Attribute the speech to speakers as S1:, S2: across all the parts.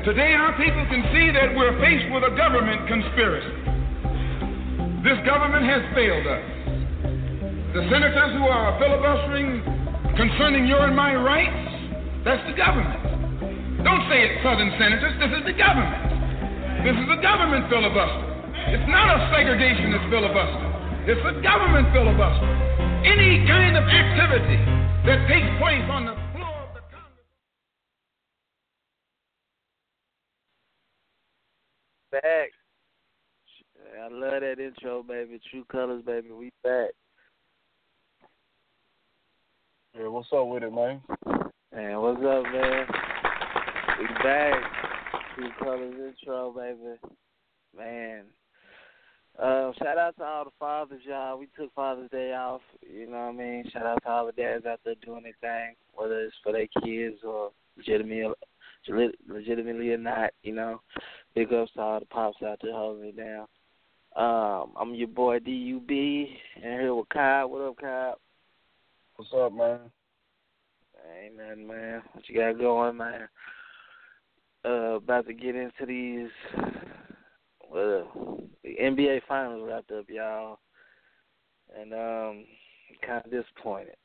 S1: Today our people can see that we're faced with a government conspiracy. This government has failed us. The senators who are filibustering concerning your and my rights, that's the government. Don't say it's Southern senators, this is the government. This is a government filibuster. It's not a segregationist filibuster. It's a government filibuster. Any kind of activity that takes place on the floor of the Congress.
S2: Back. I love that intro, baby. True Colors, baby. We back.
S3: Yeah, what's up with it, man?
S2: Man, what's up, man? We back. True Colors intro, baby. Man. Shout out to all the fathers, y'all. We took Father's Day off, you know what I mean? Shout out to all the dads out there doing their thing, whether it's for their kids or legitimately or not, you know. Big ups to all the pops out there holding it down. I'm your boy D.U.B. and here with Kyle. What up, Kyle?
S3: What's up, man?
S2: Ain't nothing, man. What you got going, man? About to get into these... Well, the NBA Finals wrapped up, y'all, and kind of disappointed.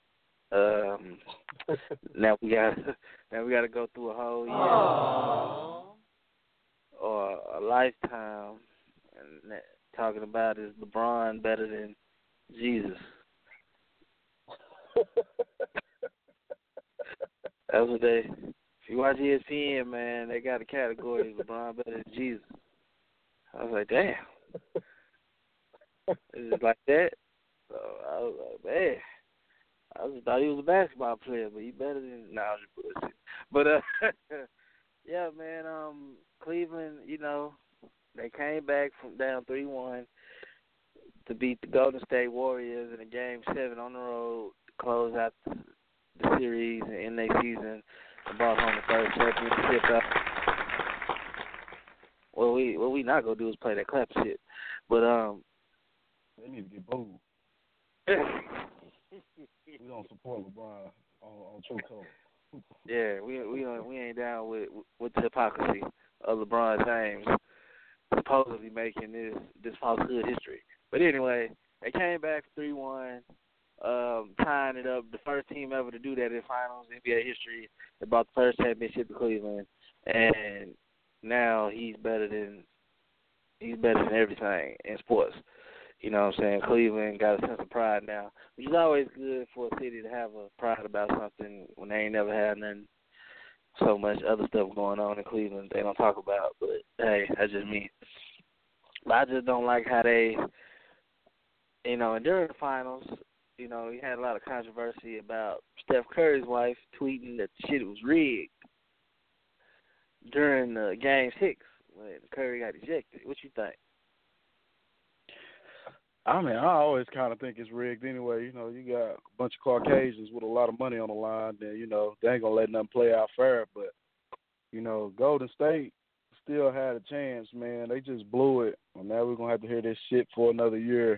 S2: Now we got to go through a whole year or a lifetime, and talking about is LeBron better than Jesus? That's what they. If you watch ESPN, man, they got a category: LeBron better than Jesus. I was like, damn. It's just like that. So I was like, man. I just thought he was a basketball player, but he better than I was just bullshit. But yeah, man, Cleveland, you know, they came back from down 3-1 to beat the Golden State Warriors in a Game 7 on the road to close out the series and end their season and brought home the first championship. What we not gonna do is play that clap shit, but
S3: they need to get booed. We don't support LeBron on True Colors.
S2: Yeah, we ain't down with the hypocrisy of LeBron James supposedly making this falsehood history. But anyway, they came back 3-1, tying it up. The first team ever to do that in finals NBA history. They brought the first championship to Cleveland, and now he's better than everything in sports. You know what I'm saying? Cleveland got a sense of pride now, which is always good for a city to have a pride about something when they ain't never had nothing, so much other stuff going on in Cleveland they don't talk about. But, hey, that's just me. But I just don't like how they, you know, and during the finals, you know, you had a lot of controversy about Steph Curry's wife tweeting that the shit was rigged during Game 6 when Curry got ejected. What you think?
S3: I mean, I always kind of think it's rigged anyway. You know, you got a bunch of Caucasians with a lot of money on the line. Then, you know, they ain't going to let nothing play out fair. But, you know, Golden State still had a chance, man. They just blew it. And now we're going to have to hear this shit for another year.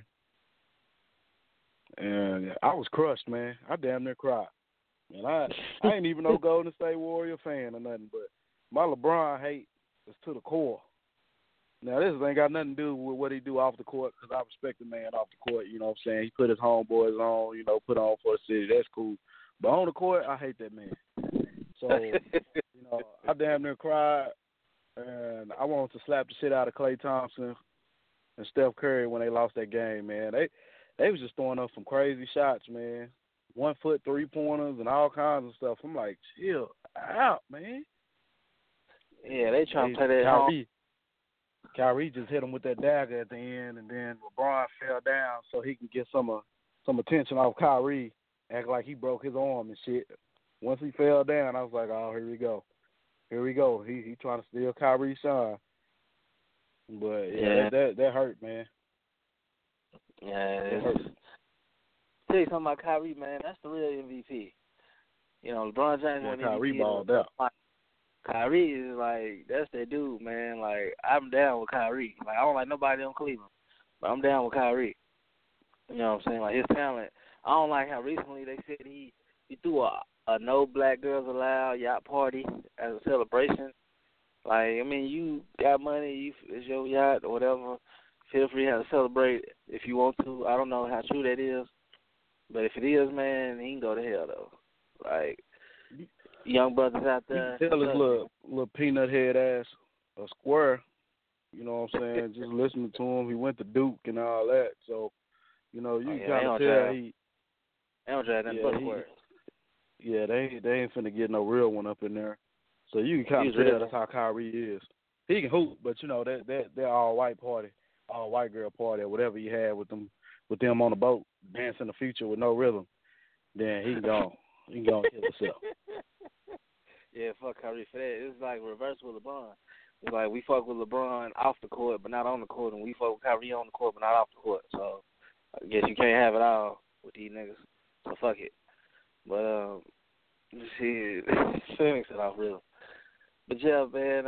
S3: And I was crushed, man. I damn near cried. And I ain't even no Golden State Warrior fan or nothing. But my LeBron hate is to the core. Now, this ain't got nothing to do with what he do off the court, because I respect the man off the court, you know what I'm saying? He put his homeboys on, you know, put on for the city. That's cool. But on the court, I hate that man. So, you know, I damn near cried, and I wanted to slap the shit out of Klay Thompson and Steph Curry when they lost that game, man. They was just throwing up some crazy shots, man. 1-foot three-pointers and all kinds of stuff. I'm like, chill out, man.
S2: Yeah, they trying to play that
S3: Kyrie just hit him with that dagger at the end, and then LeBron fell down so he could get some attention off Kyrie, act like he broke his arm and shit. Once he fell down, I was like, oh, here we go. He trying to steal Kyrie's shine. But, yeah, that hurt, man.
S2: Yeah, tell you something about Kyrie, man. That's the real MVP. You know, LeBron James won MVP.
S3: Kyrie balled out.
S2: Kyrie is like, that's that dude, man. Like, I'm down with Kyrie. Like, I don't like nobody on Cleveland, but I'm down with Kyrie. You know what I'm saying? Like, his talent. I don't like how recently they said he threw a no black girls allowed yacht party as a celebration Like, I mean, you got money, it's your yacht or whatever. Feel free to celebrate if you want to. I don't know how true that is, but if it is, man, he can go to hell though. Like, young brothers out there.
S3: You tell his little peanut head ass a square. You know what I'm saying? Just listening to him, he went to Duke and all that. So, you know, you can kind of tell
S2: they don't drive nothing but squares.
S3: Yeah, they ain't finna get no real one up in there. So you can kind of tell that's how Kyrie is. He can hoop, but you know they're all white party, all white girl party, or whatever you had with them on the boat, dancing the future with no rhythm. Then he can go kill himself.
S2: Yeah, fuck Kyrie for that. It's like reverse with LeBron. It's like we fuck with LeBron off the court, but not on the court, and we fuck with Kyrie on the court, but not off the court. So I guess you can't have it all with these niggas. So fuck it. But shit, Phoenix it off real. But yeah, man,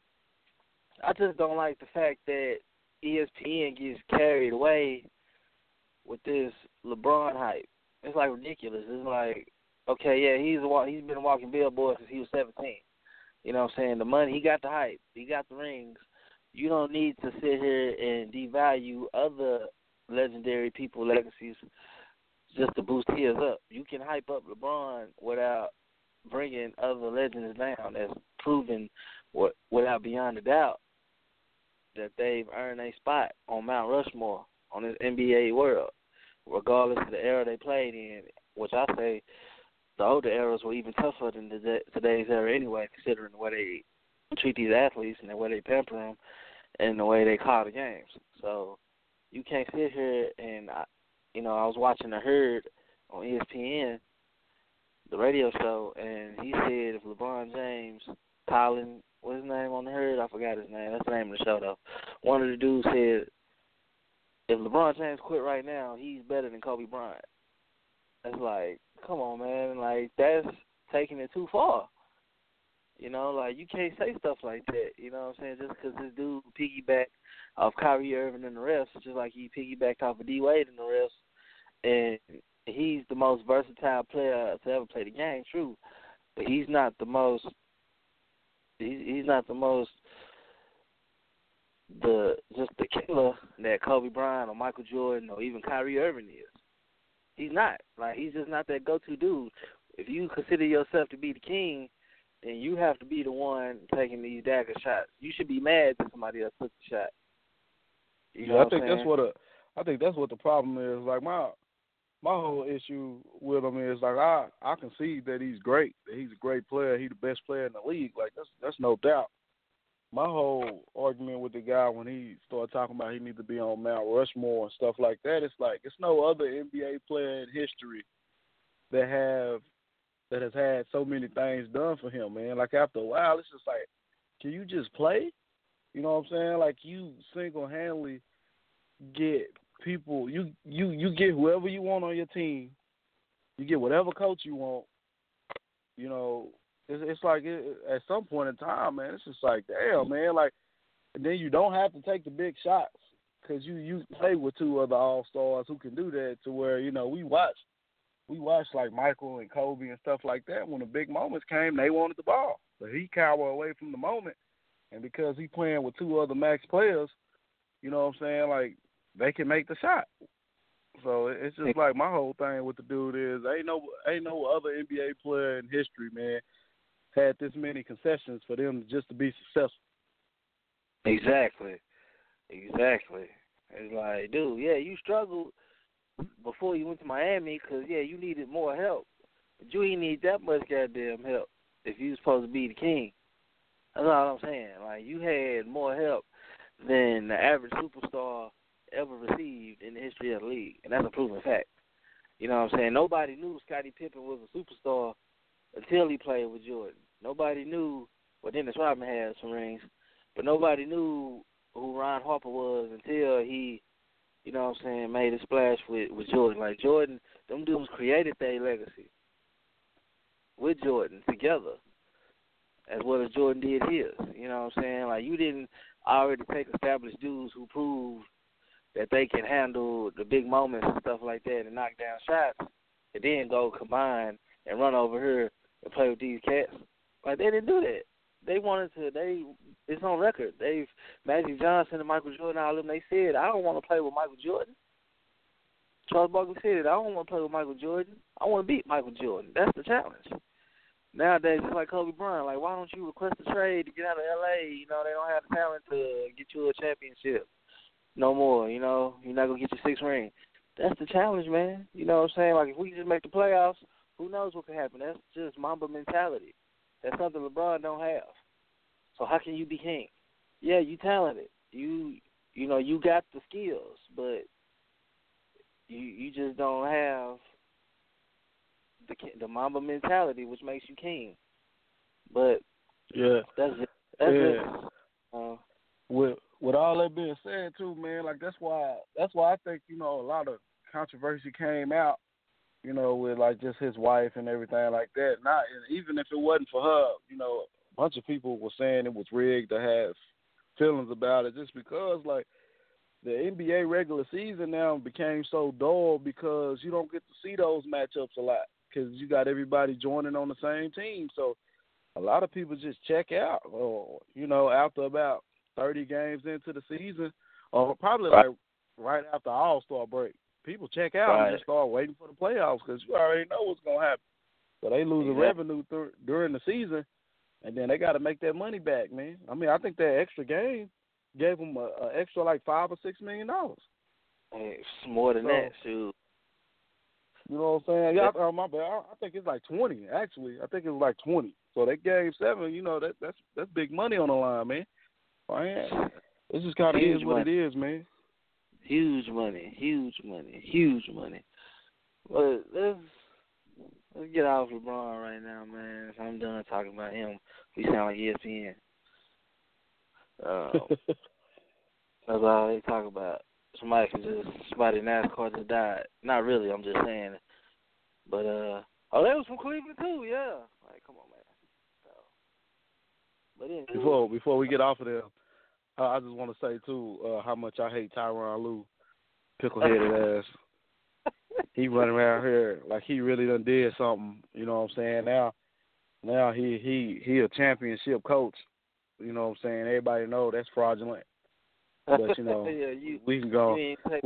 S2: I just don't like the fact that ESPN gets carried away with this LeBron hype. It's like ridiculous. It's like, okay, yeah, he's been walking billboards since he was 17. You know what I'm saying? The money, he got the hype, he got the rings. You don't need to sit here and devalue other legendary people legacies just to boost his up. You can hype up LeBron without bringing other legends down. That's proven without beyond a doubt that they've earned a spot on Mount Rushmore on this NBA world, regardless of the era they played in, which I say the older eras were even tougher than today's era anyway, considering the way they treat these athletes and the way they pamper them and the way they call the games. So you can't sit here and, I was watching The Herd on ESPN, the radio show, and he said if LeBron James, Colin, what's his name on The Herd? I forgot his name. That's the name of the show, though. One of the dudes said, if LeBron James quit right now, he's better than Kobe Bryant. That's like, come on, man. Like, that's taking it too far. You know, like, you can't say stuff like that. You know what I'm saying? Just because this dude piggybacked off Kyrie Irving and the refs, just like he piggybacked off of D. Wade and the refs, and he's the most versatile player to ever play the game, true. But he's not the most the killer that Kobe Bryant or Michael Jordan or even Kyrie Irving is. He's not. Like, he's just not that go-to dude. If you consider yourself to be the king, then you have to be the one taking these dagger shots. You should be mad that somebody else took the shot. You know
S3: I think that's what the problem is. Like, my whole issue with him is, like, I concede that he's great, that he's a great player, he's the best player in the league. Like, that's no doubt. My whole argument with the guy when he started talking about he needs to be on Mount Rushmore and stuff like that, it's like it's no other NBA player in history that has had so many things done for him, man. Like, after a while, it's just like, can you just play? You know what I'm saying? Like, you single-handedly get people, you get whoever you want on your team. You get whatever coach you want. You know, it's like at some point in time, man, it's just like, damn, man. Like, and then you don't have to take the big shots because you play with two other all-stars who can do that to where, you know, we watched like Michael and Kobe and stuff like that. When the big moments came, they wanted the ball. But he cowered away from the moment. And because he playing with two other max players, you know what I'm saying, like, they can make the shot. So it's just like my whole thing with the dude is ain't no other NBA player in history, man, had this many concessions for them just to be successful.
S2: Exactly. It's like, dude, yeah, you struggled before you went to Miami because, yeah, you needed more help. But you ain't need that much goddamn help if you was supposed to be the king. That's all I'm saying. Like, you had more help than the average superstar ever received in the history of the league, and that's a proven fact. You know what I'm saying? Nobody knew Scottie Pippen was a superstar until he played with Jordan. Nobody knew, well, Dennis Rodman had some rings, but nobody knew who Ron Harper was until he, you know what I'm saying, made a splash with Jordan. Like, Jordan, them dudes created their legacy with Jordan together as well as Jordan did his. You know what I'm saying? Like, you didn't already take established dudes who proved that they can handle the big moments and stuff like that and knock down shots and then go combine and run over here and play with these cats. Like, they didn't do that. they wanted to. It's on record. Magic Johnson and Michael Jordan, all of them. They said, I don't want to play with Michael Jordan. Charles Barkley said it. I don't want to play with Michael Jordan. I want to beat Michael Jordan. That's the challenge. Nowadays, it's like Kobe Bryant. Like, why don't you request a trade to get out of L.A.? You know, they don't have the talent to get you a championship no more. You know, you're not going to get your 6th ring. That's the challenge, man. You know what I'm saying? Like, if we just make the playoffs, who knows what can happen? That's just Mamba mentality. That's something LeBron don't have. So how can you be king? Yeah, you talented. You know, you got the skills, but you just don't have the Mamba mentality, which makes you king. But that's it.
S3: With all that being said, too, man, like that's why I think, you know, a lot of controversy came out, you know, with like just his wife and everything like that. Not even if it wasn't for her, you know, a bunch of people were saying it was rigged to have feelings about it, just because like the NBA regular season now became so dull because you don't get to see those matchups a lot because you got everybody joining on the same team. So a lot of people just check out, or, you know, after about 30 games into the season, or probably like right after All-Star break. People check out and just start waiting for the playoffs because you already know what's going to happen. So they lose the revenue during the season, and then they got to make that money back, man. I mean, I think that extra game gave them an extra like $5 or $6 million.
S2: Hey, it's more than that, shoot.
S3: You know what I'm saying? Yeah, my bad. I think it's like 20, actually. I think it was like 20. So they gave 7, you know, that's big money on the line, man. Man, this is kind of is what it is, man.
S2: Huge money. But let's get off LeBron right now, man. If I'm done talking about him, we sound like ESPN. That's all they talk about. Somebody in NASCAR just died. Not really, I'm just saying. But, they was from Cleveland too, yeah. Like, come on, man. So, but anyway.
S3: Before we get off of there, I just want to say, too, how much I hate Tyronn Lue, pickle-headed ass. He running around here like he really done did something, you know what I'm saying? Now he a championship coach, you know what I'm saying? Everybody know that's fraudulent. But, you know, we can go.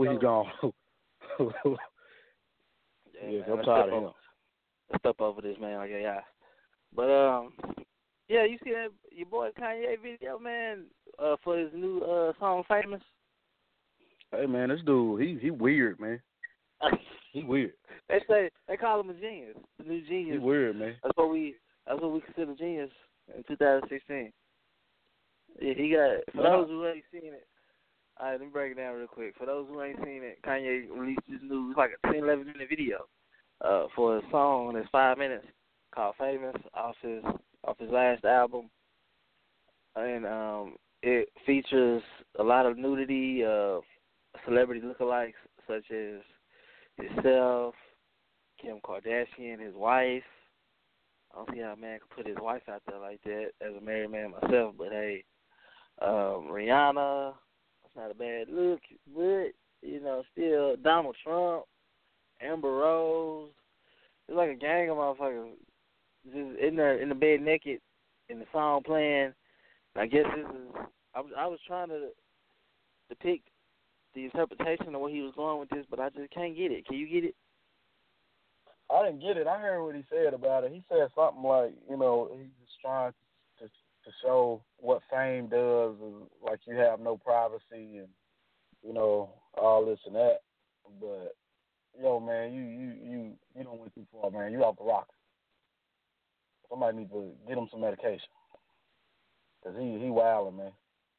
S2: Yeah,
S3: I'm tired of him.
S2: Let's step over this, man. Like, yeah. But, yeah, you see that your boy Kanye video, man, for his new song "Famous"?
S3: Hey, man, this dude, he weird, man. He weird.
S2: They call him a genius, the new genius.
S3: He weird, man.
S2: That's what we consider genius in 2016. Yeah, he got. For those who ain't seen it, all right, let me break it down real quick. For those who ain't seen it, Kanye released this new, it's like a 10, 11-minute video for a song that's 5 minutes called "Famous" off his last album, and it features a lot of nudity of celebrity lookalikes such as himself, Kim Kardashian, his wife. I don't see how a man could put his wife out there like that as a married man myself, but hey, Rihanna, that's not a bad look, but, you know, still Donald Trump, Amber Rose. It's like a gang of motherfuckers just in the bed naked, and the song playing. And I guess this is, I was trying to depict the interpretation of where he was going with this, but I just can't get it. Can you get it?
S3: I didn't get it. I heard what he said about it. He said something like, you know, he's just trying to show what fame does, and like you have no privacy and, you know, all this and that. But, yo, man, you don't went too far, man. You off the rocker. Somebody needs to get him some medication. Because he wilding, man.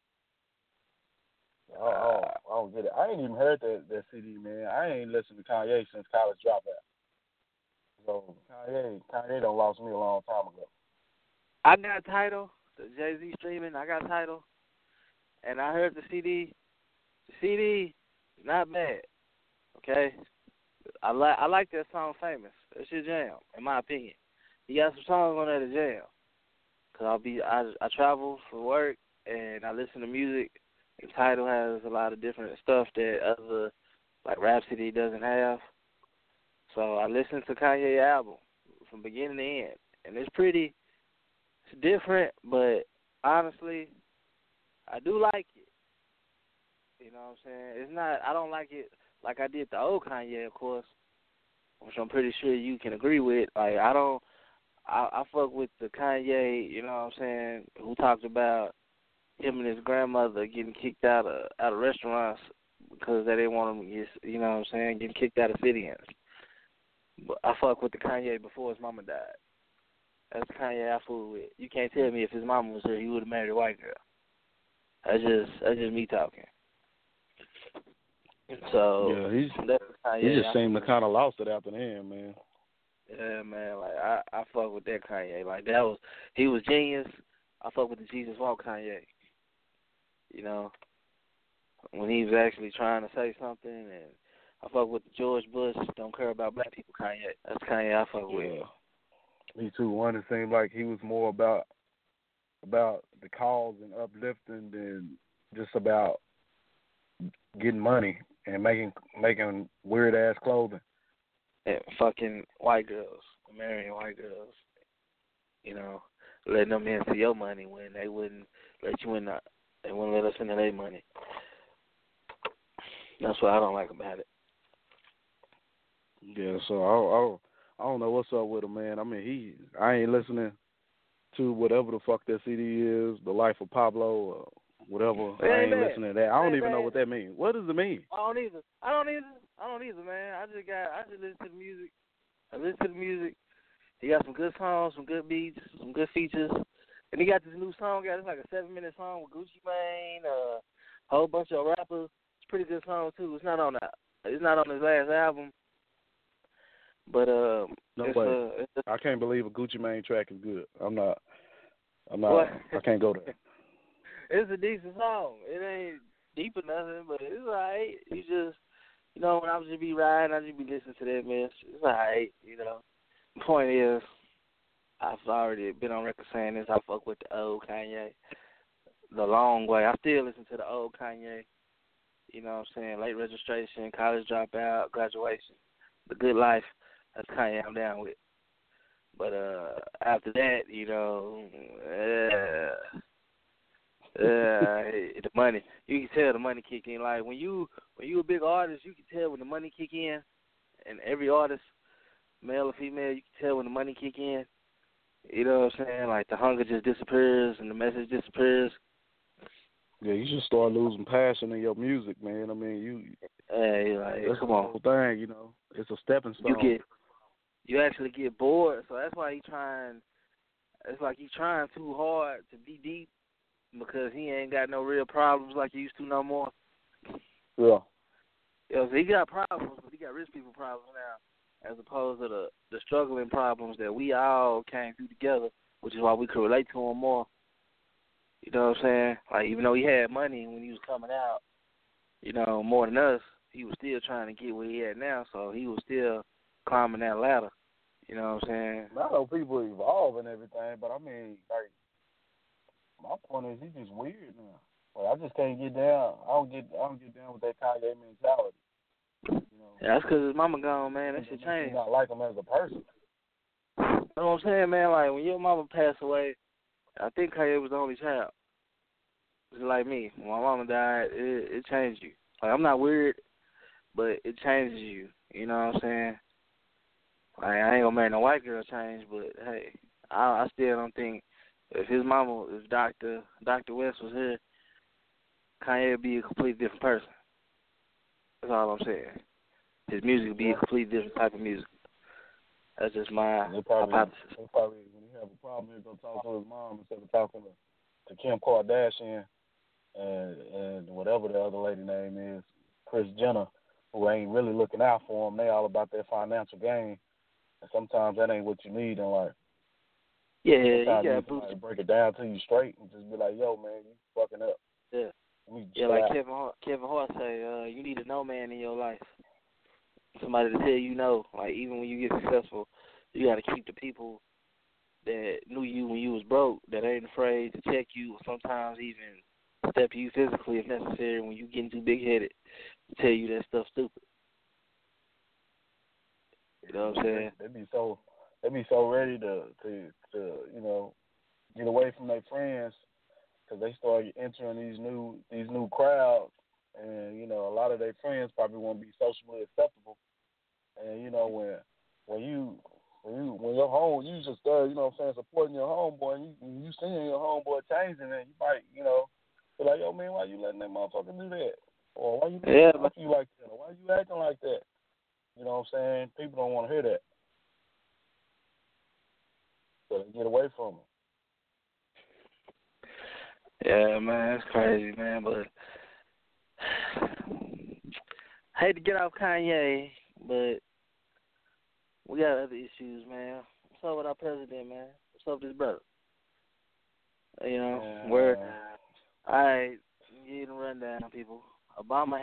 S3: I don't get it. I ain't even heard that CD, man. I ain't listened to Kanye since College Dropout. So Kanye done lost me a long time ago.
S2: I got Tidal, the Jay-Z streaming. I got Tidal, and I heard the CD. The CD is not bad. Okay, I like that song "Famous." That's your jam, in my opinion. He got some songs on there to jam. Cause I travel for work and I listen to music. And Tidal has a lot of different stuff that other, like Rhapsody, doesn't have. So I listened to Kanye's album from beginning to end, and it's pretty It's different, but honestly, I do like it. You know what I'm saying? It's not. I don't like it like I did the old Kanye, of course, which I'm pretty sure you can agree with. Like I don't. I fuck with the Kanye. You know what I'm saying? Who talked about him and his grandmother getting kicked out of restaurants because they didn't want him to get, you know what I'm saying, getting kicked out of sit-ins. But I fuck with the Kanye before his mama died. That's the Kanye I fool with. You can't tell me if his mama was here, he would have married a white girl. That's just me talking. So
S3: yeah, he just seemed to kind of lost it after then, man.
S2: Yeah, man. Like I fuck with that Kanye. Like he was genius. I fuck with the Jesus Walk Kanye. You know, when he was actually trying to say something, and I fuck with the George Bush don't care about black people Kanye. That's Kanye I fuck with.
S3: Me too. One, it seemed like he was more about the cause and uplifting than just about getting money and making weird ass clothing.
S2: And fucking white girls, marrying white girls. You know, letting them into your money when they wouldn't let you in. They wouldn't let us into their money. That's what I don't like about it.
S3: Yeah, so I don't know what's up with him, man. I mean, I ain't listening to whatever the fuck that CD is, The Life of Pablo or whatever. I ain't listening to that. I don't even know what that means. What does it mean?
S2: I don't either, man. I just listen to the music. I listen to the music. He got some good songs, some good beats, some good features. And he got this new song out. It's like a 7-minute song with Gucci Mane, a whole bunch of rappers. It's a pretty good song too. It's not on his last album. But
S3: no way. I can't believe a Gucci Mane track is good. I'm not I can't go there.
S2: It's a decent song. It ain't deep or nothing, but it's alright. You just, you know, when I was just be riding, I just be listening to that mess. It's alright, you know. The point is, I've already been on record saying this. I fuck with the old Kanye the long way. I still listen to the old Kanye. You know what I'm saying? Late registration, college dropout, graduation, The Good Life. That's Kanye I'm down with. But after that, you know, the money. You can tell the money kick in. Like when you a big artist, you can tell when the money kick in. And every artist, male or female, you can tell when the money kick in. You know what I'm saying? Like the hunger just disappears and the message disappears.
S3: Yeah, you should start losing passion in your music, man. I mean, that's
S2: come
S3: the
S2: on.
S3: whole thing, you know. It's a stepping stone.
S2: You actually get bored, so that's why it's like he's trying too hard to be deep because he ain't got no real problems like he used to no more.
S3: Yeah.
S2: So he got problems, but he got rich people problems now, as opposed to the struggling problems that we all came through together, which is why we could relate to him more. You know what I'm saying? Like, even though he had money when he was coming out, you know, more than us, he was still trying to get where he at now, so he was still climbing that ladder. You know what I'm saying?
S3: I know people evolve and everything, but I mean, like, my point is he's just weird now. Like, I just can't get down. I don't get down with that Kanye mentality. You know?
S2: Yeah, that's because his mama gone, man. That shit changed.
S3: Not like him as a person.
S2: You know what I'm saying, man? Like, when your mama passed away, I think Kanye was the only child. Just like me. When my mama died, it changed you. Like, I'm not weird, but it changes you. You know what I'm saying? Like, I ain't gonna marry no white girl change, but hey, I still don't think if Dr. West was here, Kanye would be a completely different person. That's all I'm saying. His music would be a completely different type of music. That's just my hypothesis.
S3: Probably, when he have a problem, he'll go talk to his mom instead of talking to Kim Kardashian and whatever the other lady name is, Kris Jenner, who ain't really looking out for him. They all about their financial gain. And sometimes that ain't what you need in life.
S2: Yeah, you gotta
S3: break it down to you straight and just be like, yo, man, you fucking up.
S2: Yeah, like Kevin Hart say, you need a no man in your life. Somebody to tell you no. Like, even when you get successful, you got to keep the people that knew you when you was broke, that ain't afraid to check you or sometimes even step you physically if necessary when you getting too big-headed to tell you that stuff stupid. You know what I'm saying?
S3: They be so ready to you know, get away from their friends because they start entering these new crowds, and a lot of their friends probably won't be socially acceptable. And when your home, you just supporting your homeboy, and you seeing your homeboy changing, and you might be like, yo man, why you letting that motherfucker do that? Or why you talk to you like that? Or why you acting like that? You know what I'm saying? People don't want to hear that. So they get away from it.
S2: Yeah, man, that's crazy, man. But I hate to get off Kanye, but we got other issues, man. What's up with our president, man? What's up with his brother? I give a rundown, people. Obama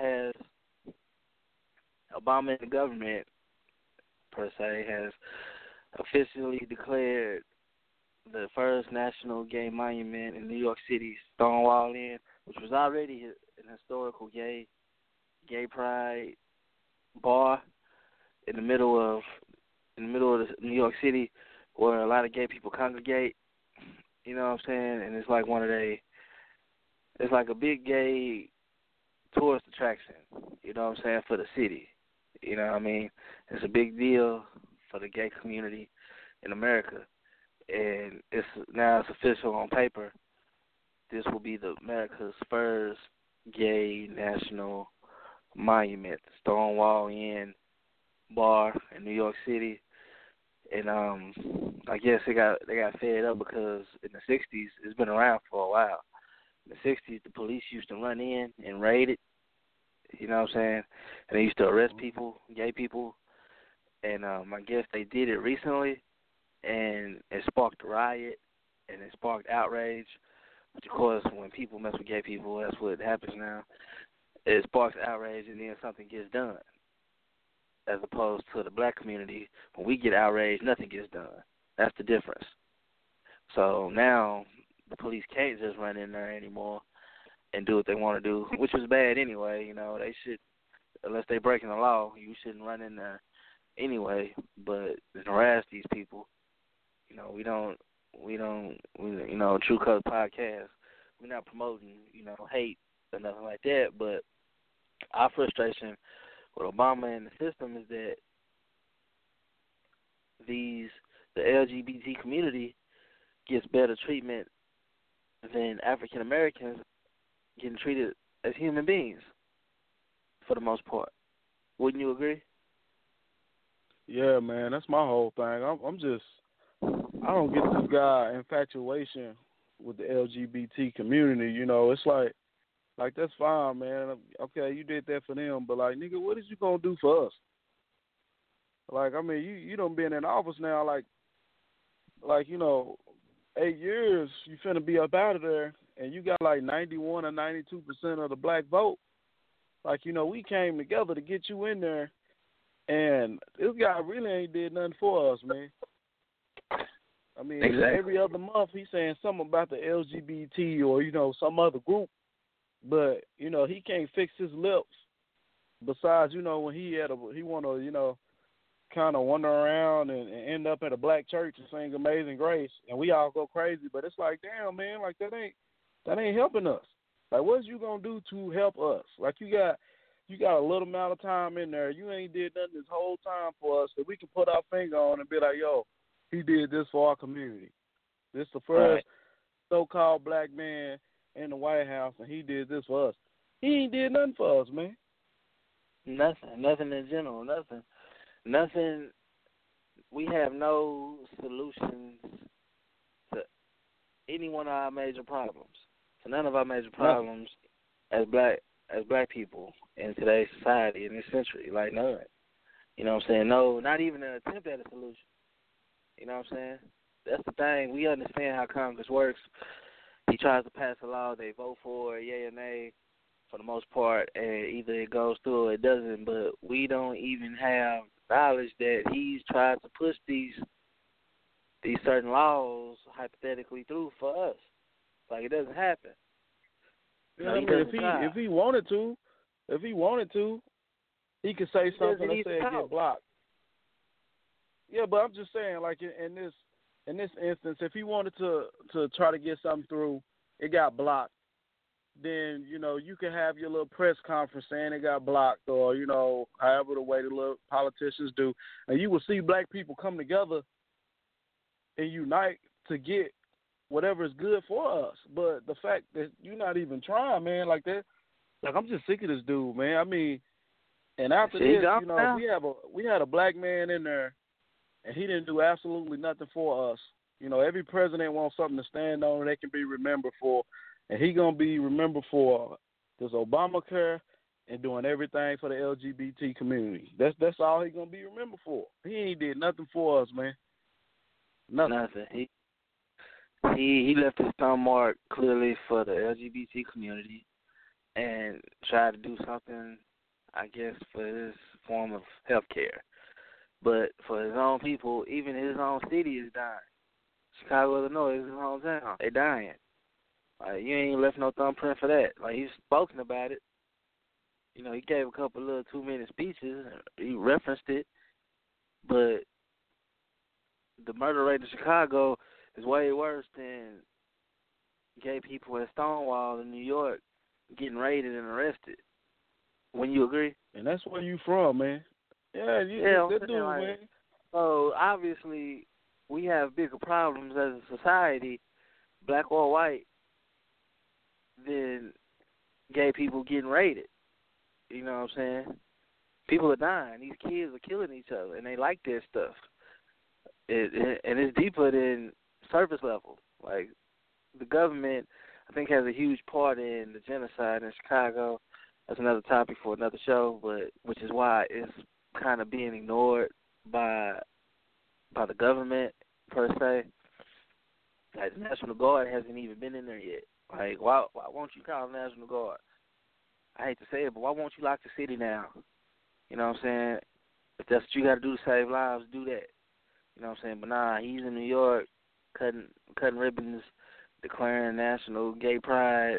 S2: in the government, per se, has officially declared the first national gay monument in New York City, Stonewall Inn, which was already an historical gay pride bar in the middle of New York City, where a lot of gay people congregate. You know what I'm saying? And it's like it's like a big gay tourist attraction. You know what I'm saying, for the city. You know what I mean? It's a big deal for the gay community in America, and it's official on paper. This will be America's first gay national monument, Stonewall Inn bar in New York City. And I guess they got fed up because in the 60s, it's been around for a while. In the 60s, the police used to run in and raid it. You know what I'm saying? And they used to arrest people, gay people. And I guess they did it recently, and it sparked a riot, and it sparked outrage. Which, of course, when people mess with gay people, that's what happens now. It sparks outrage, and then something gets done. As opposed to the black community, when we get outraged, nothing gets done. That's the difference. So now the police can't just run in there anymore and do what they want to do, which is bad anyway. They should, unless they're breaking the law, you shouldn't run in there anyway. But harass these people. We don't, True Color Podcast, we're not promoting, hate or nothing like that. But our frustration with Obama and the system is that the LGBT community gets better treatment than African Americans getting treated as human beings, for the most part. Wouldn't you agree?
S3: Yeah, man, that's my whole thing. I don't get this guy infatuation with the LGBT community. It's like that's fine, man. Okay, you did that for them, but like, nigga, what is you gonna do for us? Like, I mean, you done been in office now, like 8 years. You finna be up out of there, and you got like 91 or 92% of the black vote. Like, we came together to get you in there, and this guy really ain't did nothing for us, man. I mean,
S2: exactly.
S3: Every other month he's saying something about the LGBT or, some other group. But, he can't fix his lips. Besides, when he want to, kind of wander around and end up at a black church and sing Amazing Grace, and we all go crazy. But it's like, damn, man, like that ain't helping us. Like, what's you gonna do to help us? Like, you got a little amount of time in there. You ain't did nothing this whole time for us that we can put our finger on and be like, yo, he did this for our community. This the first so-called black man in the White House, and he did this for us. He ain't did nothing for us, man.
S2: Nothing in general, nothing. We have no solutions to any one of our major problems. So none of our major problems as black people in today's society, in this century, like none. You know what I'm saying? No, not even an attempt at a solution. You know what I'm saying? That's the thing. We understand how Congress works. He tries to pass a law, they vote for it, yay or nay, for the most part, and either it goes through or it doesn't. But we don't even have knowledge that he's tried to push these certain laws hypothetically through for us. Like, it doesn't happen.
S3: Yeah, I mean, if he wanted to, he could say something and say it get blocked. Yeah, but I'm just saying, like in in this instance, if he wanted to try to get something through, it got blocked. Then you can have your little press conference saying it got blocked, or however the way the little politicians do, and you will see black people come together and unite to get whatever is good for us. But the fact that you're not even trying, man, like that, like I'm just sick of this dude, man. I mean, and after this, we had a black man in there, and he didn't do absolutely nothing for us. Every president wants something to stand on and they can be remembered for. And he going to be remembered for this Obamacare and doing everything for the LGBT community. That's all he going to be remembered for. He ain't did nothing for us, man. Nothing.
S2: He left his thumb mark clearly for the LGBT community and tried to do something, I guess, for his form of health care. But for his own people, even his own city is dying. Chicago, Illinois is his hometown. They dying. You ain't left no thumbprint for that. Like, he's spoken about it. He gave a couple of little 2-minute speeches. He referenced it. But the murder rate in Chicago is way worse than gay people at Stonewall in New York getting raided and arrested. Wouldn't you agree?
S3: And that's where you from, man. Yeah, that dude, like, man.
S2: So, obviously, we have bigger problems as a society, black or white, than gay people getting raided. You know what I'm saying? People are dying. These kids are killing each other, and they like that stuff. And it's deeper than surface level. Like, the government, I think, has a huge part in the genocide in Chicago. That's another topic for another show, but which is why it's kind of being ignored by the government, per se. Like, the National Guard hasn't even been in there yet. Like, why won't you call the National Guard? I hate to say it, but why won't you lock the city down? You know what I'm saying? If that's what you got to do to save lives, do that. You know what I'm saying? But nah, he's in New York cutting ribbons, declaring national gay pride,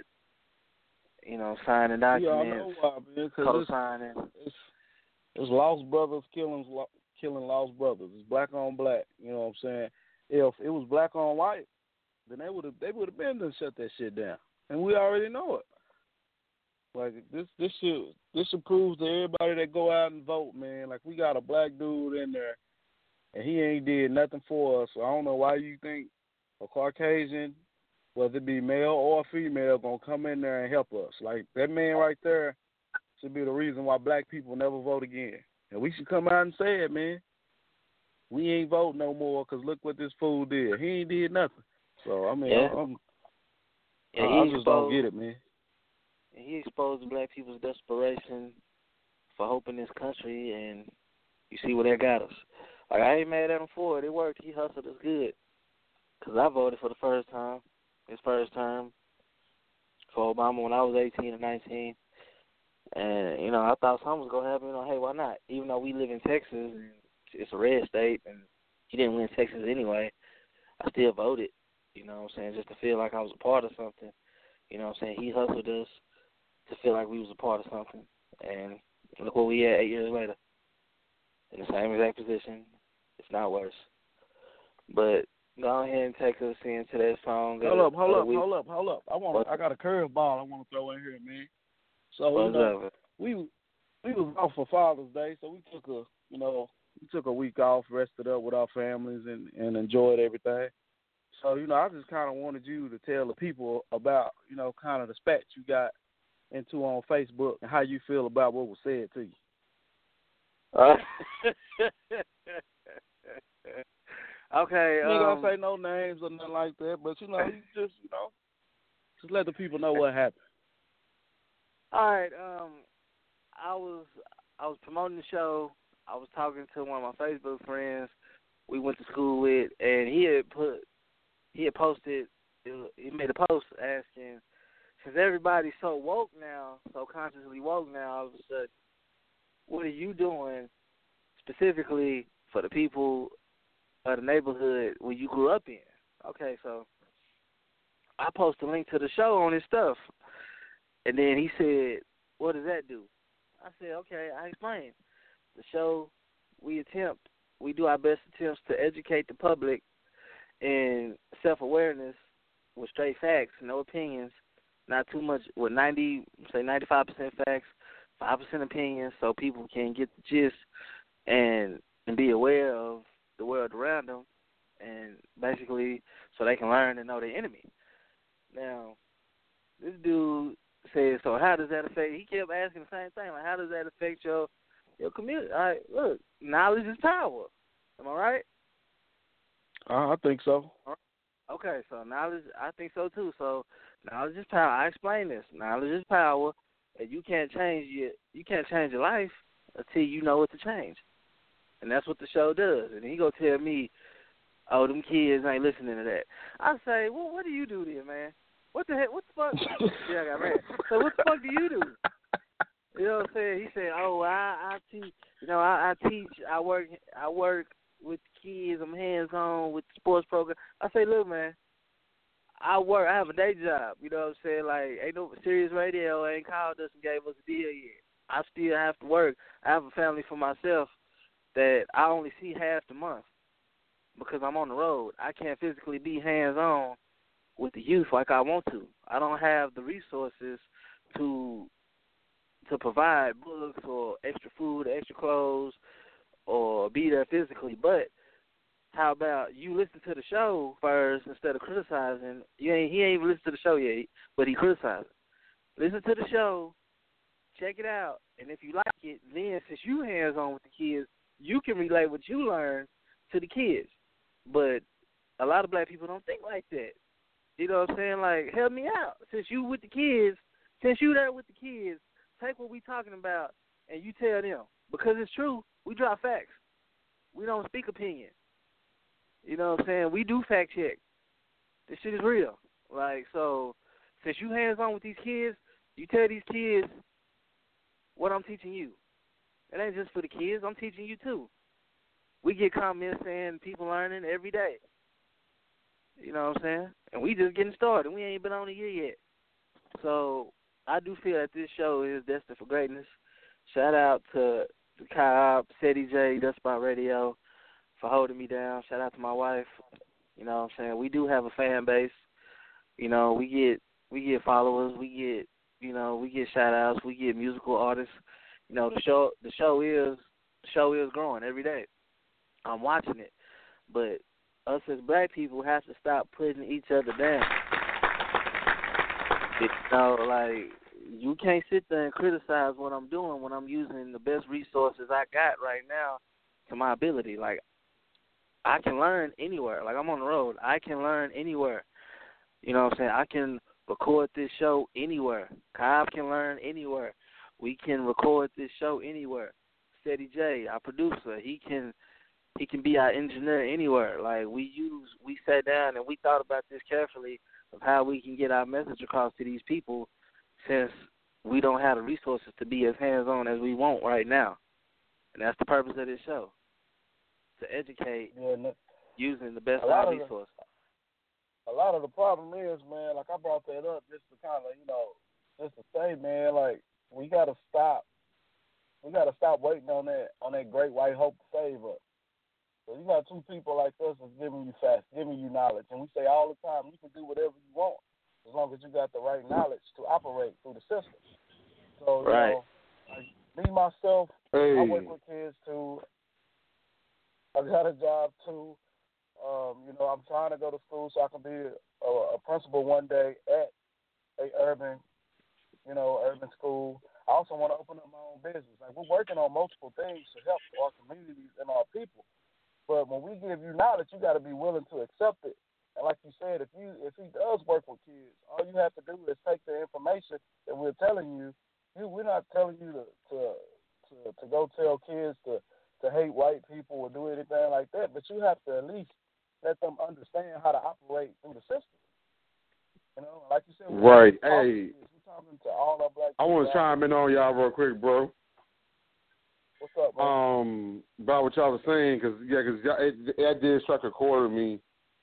S2: signing documents,
S3: I know why, man,
S2: co-signing.
S3: It's lost brothers killing lost brothers. It's black on black. You know what I'm saying? If it was black on white, then they would have been to shut that shit down, and we already know it. Like, this should prove to everybody that go out and vote, man. Like, we got a black dude in there, and he ain't did nothing for us. So I don't know why you think a Caucasian, whether it be male or female, gonna come in there and help us. Like, that man right there should be the reason why black people never vote again. And we should come out and say it, man. We ain't vote no more because look what this fool did. He ain't did nothing. So, I mean, I just don't get it, man.
S2: And he exposed black people's desperation for hope in this country, and you see where that got us. Like, I ain't mad at him for it. It worked. He hustled us good. Because I voted for the first time, his first term, for Obama when I was 18 or 19. And, I thought something was going to happen. Hey, why not? Even though we live in Texas, and it's a red state, and he didn't win Texas anyway, I still voted, you know what I'm saying, just to feel like I was a part of something. You know what I'm saying? He hustled us to feel like we was a part of something. And look where we at 8 years later. In the same exact position, if not worse. But go ahead and take us into that song.
S3: Hold up. I got a curveball I want to throw in here, man. So we was off for Father's Day, so we took a week off, rested up with our families, and enjoyed everything. So I just kind of wanted you to tell the people about kind of the spat you got into on Facebook and how you feel about what was said to you.
S2: Okay.
S3: You ain't gonna say no names or nothing like that, but you just let the people know what happened.
S2: All right. I was promoting the show. I was talking to one of my Facebook friends we went to school with, and he had posted. He made a post asking, since everybody's so woke now, so consciously woke now, all of a sudden, what are you doing specifically for the people of the neighborhood where you grew up in? Okay, so I posted a link to the show on his stuff. And then he said, what does that do? I said, okay, I explained. The show, we do our best attempts to educate the public and self-awareness with straight facts, no opinions, not too much, with 95% facts, 5% opinions, so people can get the gist and be aware of the world around them, and basically so they can learn and know their enemy. Now, this dude said, so how does that affect, he kept asking the same thing, like, how does that affect your community? All right, look, knowledge is power. Am I right?
S3: I think so.
S2: Okay, so knowledge, I think so too. So knowledge is power. I explain this. Knowledge is power, and you can't change your life until you know what to change. And that's what the show does. And he go tell me, oh, them kids ain't listening to that. I say, well, what do you do then, man? What the heck? What the fuck? Yeah, I got mad. So what the fuck do you do? You know what I'm saying? He said, oh, I teach. You know, I teach. I work with kids. I'm hands-on with the sports program. I say, look, man, I have a day job. You know what I'm saying? Like, ain't no Sirius Radio ain't called us and gave us a deal yet. I still have to work. I have a family for myself that I only see half the month because I'm on the road. I can't physically be hands-on with the youth like I want to. I don't have the resources to provide books or extra food, or extra clothes, or be there physically. But how about you listen to the show first instead of criticizing? He ain't even listened to the show yet, but he criticizing. Listen to the show, check it out, and if you like it, then since you hands-on with the kids, you can relate what you learn to the kids. But a lot of black people don't think like that. You know what I'm saying? Like, help me out. Since you with the kids, since you there with the kids, take what we talking about and you tell them. Because it's true. We drop facts. We don't speak opinion. You know what I'm saying? We do fact check. This shit is real. Like, so, since you hands-on with these kids, you tell these kids what I'm teaching you. It ain't just for the kids. I'm teaching you, too. We get comments saying people learning every day. You know what I'm saying? And we just getting started. We ain't been on a year yet. So I do feel that this show is destined for greatness. Shout out to Kyle, Ceddy J, Dust Spot Radio for holding me down. Shout out to my wife. You know what I'm saying? We do have a fan base. You know, we get followers. We get shout outs. We get musical artists. You know, the show is growing every day. I'm watching it. But us as black people have to stop putting each other down. You know, like, you can't sit there and criticize what I'm doing when I'm using the best resources I got right now to my ability. Like, I can learn anywhere. Like, I'm on the road. I can learn anywhere. You know what I'm saying? I can record this show anywhere. Cobb can learn anywhere. We can record this show anywhere. Ceddy J, our producer, he can be our engineer anywhere. Like, we sat down and we thought about this carefully of how we can get our message across to these people since we don't have the resources to be as hands-on as we want right now. And that's the purpose of this show, to educate using the best of our resources.
S3: A lot of the problem is, man, like I brought that up just to kind of, just to say, man, like, we got to stop waiting on that great white hope to save us. So you got two people like us that's giving you facts, giving you knowledge. And we say all the time, you can do whatever you want as long as you got the right knowledge to operate through the system. So,
S2: right.
S3: Like me, myself,
S4: hey.
S3: I work with kids, too. I got a job, too. I'm trying to go to school so I can be a principal one day at a urban school. I also want to open up my own business. Like, we're working on multiple things to help our communities and our people. But when we give you knowledge, you got to be willing to accept it. And like you said, if he does work with kids, all you have to do is take the information that we're telling you. We're not telling you to go tell kids to hate white people or do anything like that. But you have to at least let them understand how to operate through the system. Like you said,
S4: right. Hey,
S3: we're talking to all our black people.
S4: I want to chime in on y'all real quick, bro.
S3: What's up, bro?
S4: About what y'all was saying, because it did strike a chord with me.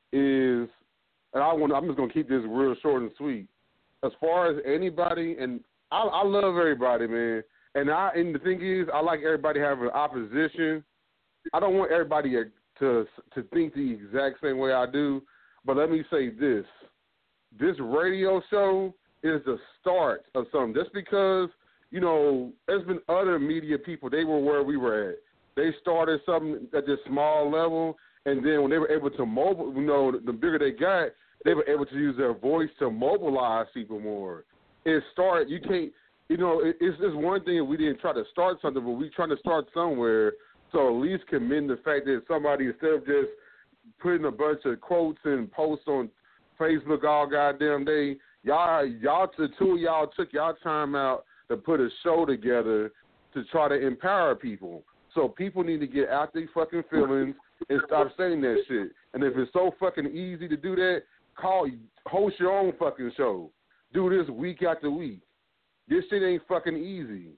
S4: I'm just gonna keep this real short and sweet. As far as anybody, and I love everybody, man. And the thing is, I like everybody having opposition. I don't want everybody to think the exact same way I do. But let me say this. This radio show is the start of something. Just because, there's been other media people, they were where we were at. They started something at this small level, and then when they were able to the bigger they got, they were able to use their voice to mobilize people more. You can't, it's just one thing if we didn't try to start something, but we trying to start somewhere. So at least commend the fact that somebody, instead of just putting a bunch of quotes and posts on Facebook all goddamn day, the two of y'all took y'all time out to put a show together to try to empower people. So people need to get out their fucking feelings and stop saying that shit. And if it's so fucking easy to do that, host your own fucking show. Do this week after week. This shit ain't fucking easy.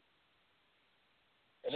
S3: It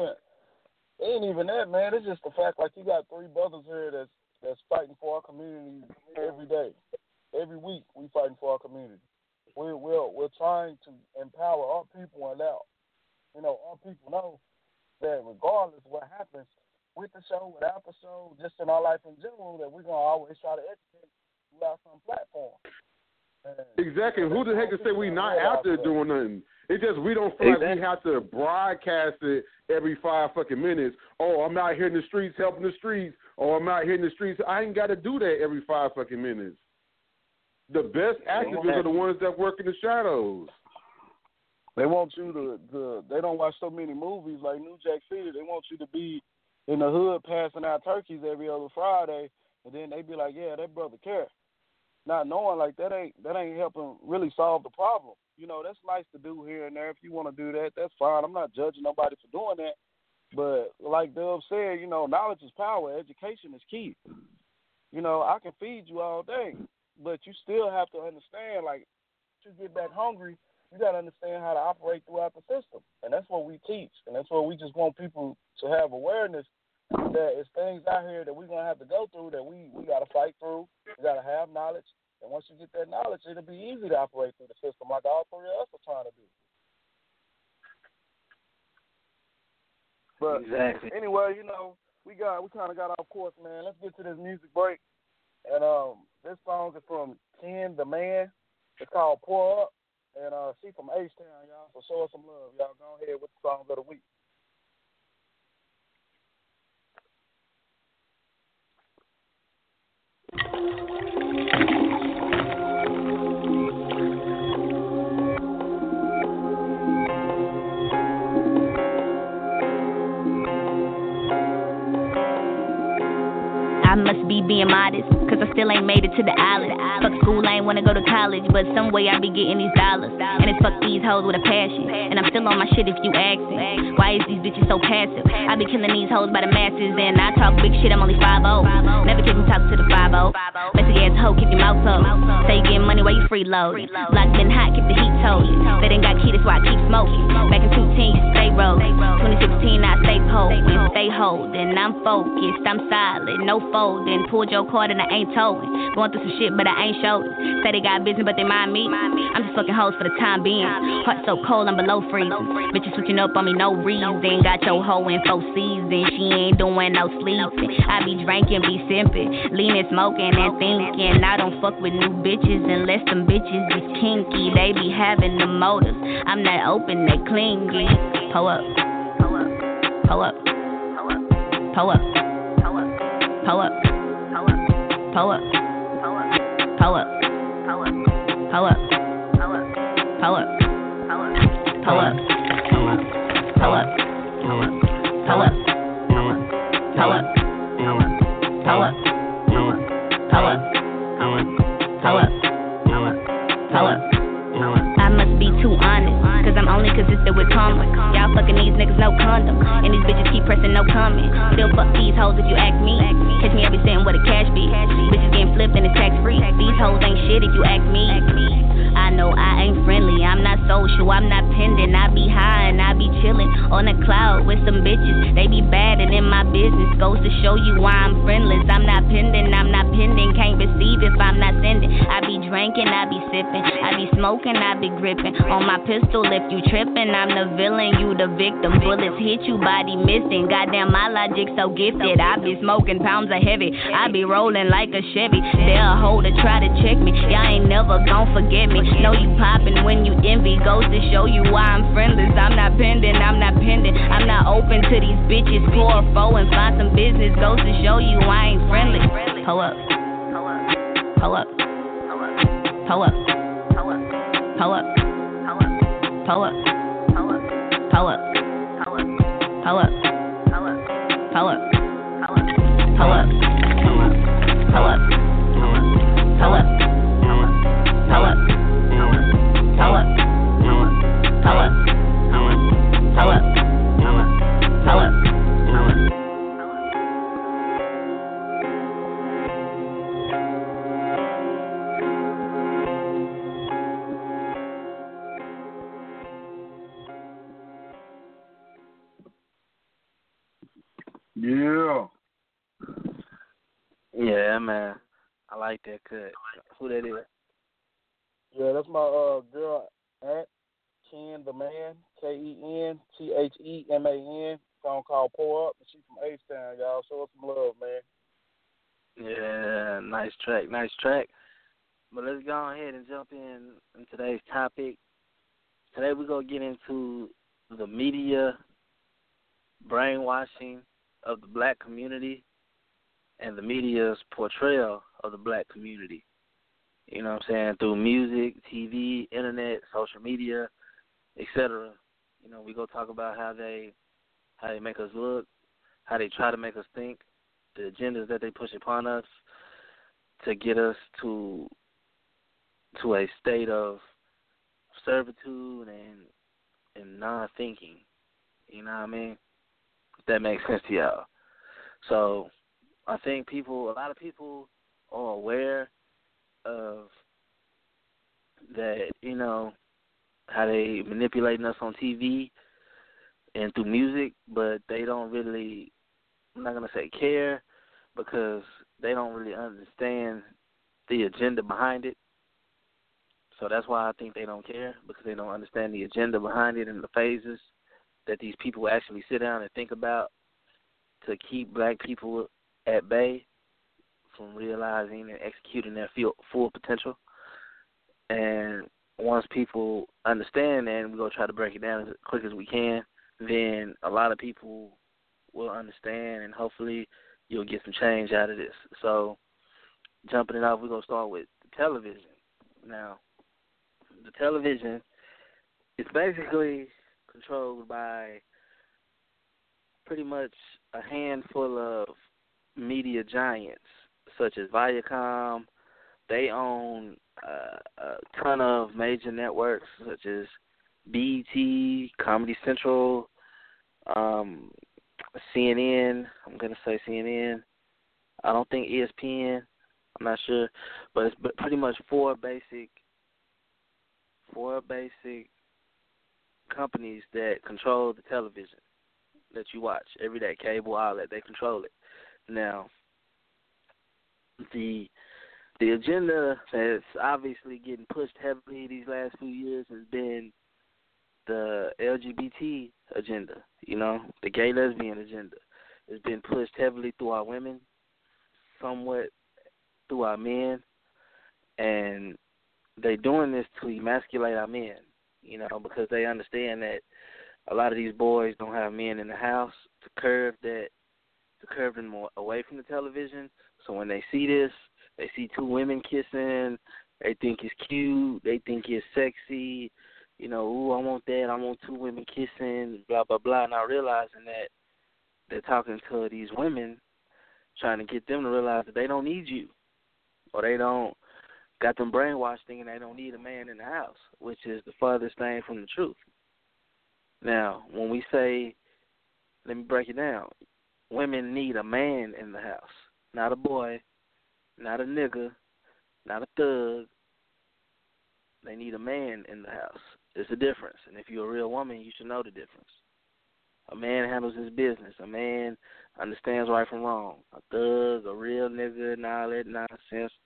S3: ain't even that, man. It's just the fact, like, you got three brothers here that's fighting for our community every day. Every week we fighting for our community. We're trying to empower our people and out. Our people know that regardless of what happens with the show, without the show, just in our life in general, that we're going to always try to educate throughout some platform.
S4: Exactly. Who the heck can say we not out there doing nothing? It's just we don't feel like we have to broadcast it every 5 fucking minutes. Oh, I'm out here in the streets helping the streets. Oh, I'm out here in the streets. I ain't got to do that every 5 fucking minutes. The best activists are the ones that work in the shadows.
S3: They want you to they don't watch so many movies like New Jack City. They want you to be in the hood passing out turkeys every other Friday, and then they be like, yeah, that brother care. Not knowing like that ain't helping really solve the problem. That's nice to do here and there. If you want to do that, that's fine. I'm not judging nobody for doing that. But like Dub said, knowledge is power. Education is key. I can feed you all day, but you still have to understand, like, you get back hungry, you got to understand how to operate throughout the system. And that's what we teach. And that's what we just want people to have awareness that it's things out here that we're going to have to go through that we got to fight through. We got to have knowledge. And once you get that knowledge, it'll be easy to operate through the system like all three of us are trying to do. But
S2: exactly.
S3: Anyway, we kind of got off course, man. Let's get to this music break. And this song is from Ken the Man. It's called Pour Up. And she from H-Town, y'all. So show us some love. Y'all go ahead with the songs of the week.
S5: I must be being modest, cause I still ain't made it to the island. Fuck school, I ain't wanna go to college, but some way I be getting these dollars. And it's fuck these hoes with a passion, and I'm still on my shit if you asking. Why is these bitches so passive? I be killing these hoes by the masses, and I talk big shit, I'm only 5'0". Never keep me talking to the 5'0". Messy ass hoe, keep your mouth closed. Say you getting money while you freeload. Locked in hot, keep the heat told. They didn't got key, that's why I keep smoking. Back in 2010, you stay rolled. 2016, I stay cold. We stay holding, I'm focused, I'm solid, no folding. Pulled your card and I ain't towing. Going through some shit, but I ain't showed it. Say they got business, but they mind me. I'm just fucking hoes for the time being. Heart so cold, I'm below freezing. Bitches switching up on me, no reason. Got your hoe in 4 seasons. She ain't doing no sleeping. I be drinking, be simping, leaning, smoking, and thinking. I don't fuck with new bitches unless them bitches is kinky. They be having the motives. I'm not open, they clingy. Pull up. Pull up. Pull up. Pull up. Pull up. Pull up. Pull up. Pull up. Pull up. Pull up. Pull up. Pull up. Pull up. Pull up. Pull up. Pull up. Pull up. I must be too honest, cause I'm only consistent with karma. Y'all fucking these niggas, no condom. And these bitches keep pressing no comment. Still fuck these hoes if you ask me. Catch me every cent with a cash beat. Bitches getting flipped and it's tax free. These hoes ain't shit if you ask me. I know I ain't friendly, I'm not social, I'm not pending. I be high and I be chilling on a cloud with some bitches. They be bad and in my business. Goes to show you why I'm friendless. I'm not pending, can't receive if I'm not sending. I be drinking, I be sipping. I be smoking, I be gripping. On my pistol, if you tripping, I'm the villain, you the victim. Bullets hit you, body missing. Goddamn, my logic so gifted. I be smoking, pounds of heavy. I be rolling like a Chevy. They'll hold to try to check me. Y'all ain't never gon' forget me. Know you poppin' when you envy. Goes to show you why I'm friendless. I'm not pending, I'm not pending. I'm not open to these bitches. Score a foe and find some business. Goes to show you I ain't friendly. Pull up. Pull up. Pull up. Pull up. Pull up. Pull up. Pull up. Pull up. Pull up. Pull up. Pull up. Pull up. Pull up. Pull up. Pull up. Pull up. Pull up. Pull up.
S3: Yeah.
S2: Yeah, man. I like that cut. Who that is?
S3: Yeah, that's my girl Aunt Ken the Man, KenTheman. Song called Pour Up, and she's from H-Town, y'all. Show us some love, man.
S2: Yeah, nice track. But let's go ahead and jump in today's topic. Today we're going to get into the media brainwashing of the black community and the media's portrayal of the black community. You know what I'm saying? Through music, TV, internet, social media, etc. You know, we go talk about how they make us look, how they try to make us think, the agendas that they push upon us to get us to a state of servitude and non-thinking. You know what I mean? If that makes sense to y'all. So I think a lot of people are aware of that, you know, how they manipulating us on TV and through music, but they don't really, I'm not going to say care, because they don't really understand the agenda behind it. So that's why I think they don't care, because they don't understand the agenda behind it and the phases that these people actually sit down and think about to keep black people at bay from realizing and executing their full potential. And once people understand that, and we're going to try to break it down as quick as we can, then a lot of people will understand, and hopefully you'll get some change out of this. So jumping it off, we're going to start with television. Now, the television is basically controlled by pretty much a handful of media giants, such as Viacom. They own a ton of major networks, such as BET, Comedy Central, CNN. I'm going to say CNN. I don't think ESPN. I'm not sure. But it's pretty much four basic companies that control the television that you watch every day, cable, all that. They control it. Now, the agenda that's obviously getting pushed heavily these last few years has been the LGBT agenda, you know, the gay lesbian agenda. It's been pushed heavily through our women, somewhat through our men, and they're doing this to emasculate our men, you know, because they understand that a lot of these boys don't have men in the house to curb them more away from the television. So when they see this, they see two women kissing, they think it's cute, they think it's sexy, you know, ooh, I want that, I want two women kissing, blah, blah, blah, not realizing that they're talking to these women, trying to get them to realize that they don't need you, or they don't got them brainwashed thinking they don't need a man in the house, which is the farthest thing from the truth. Now, when we say, let me break it down, women need a man in the house, not a boy, not a nigga, not a thug. They need a man in the house. It's a difference, and if you're a real woman, you should know the difference. A man handles his business. A man understands right from wrong. A thug, a real nigga, and all that nonsense,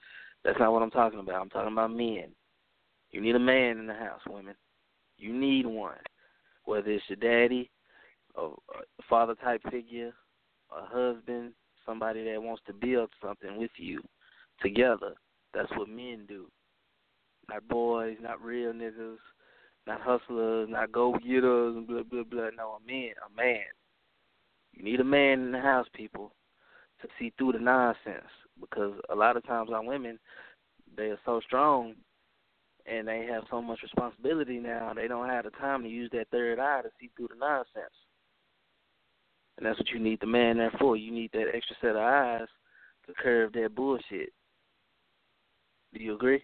S2: That's not what I'm talking about. I'm talking about men. You need a man in the house, women. You need one. Whether it's your daddy, a father-type figure, a husband, somebody that wants to build something with you together. That's what men do. Not boys, not real niggas, not hustlers, not go-getters, and blah, blah, blah. No, a man. You need a man in the house, people, to see through the nonsense. Because a lot of times our women, they are so strong and they have so much responsibility now, they don't have the time to use that third eye to see through the nonsense. And that's what you need the man there for. You need that extra set of eyes to curb that bullshit. Do you agree?